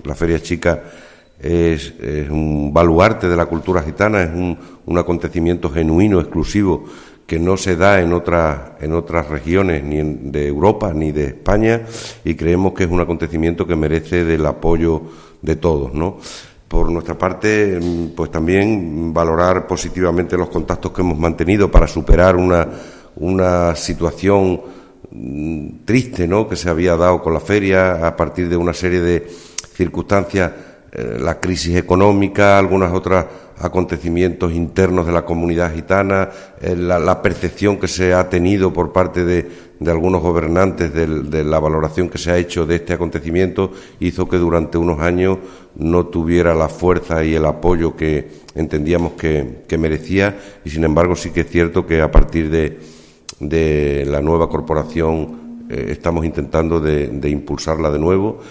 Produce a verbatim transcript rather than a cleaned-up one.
La Feria Chica es, es un baluarte de la cultura gitana, es un, un acontecimiento genuino, exclusivo, que no se da en otras en otras regiones ni en, de Europa ni de España, y creemos que es un acontecimiento que merece del apoyo de todos, ¿no? Por nuestra parte, pues también valorar positivamente los contactos que hemos mantenido para superar una una situación triste, ¿no?, que se había dado con la feria a partir de una serie de circunstancias, eh, la crisis económica, algunas otras acontecimientos internos de la comunidad gitana, eh, la, la percepción que se ha tenido por parte de, de algunos gobernantes de, de la valoración que se ha hecho de este acontecimiento, hizo que durante unos años no tuviera la fuerza y el apoyo que entendíamos que, que merecía, y sin embargo sí que es cierto que a partir de, de la nueva corporación eh, estamos intentando de, de impulsarla de nuevo.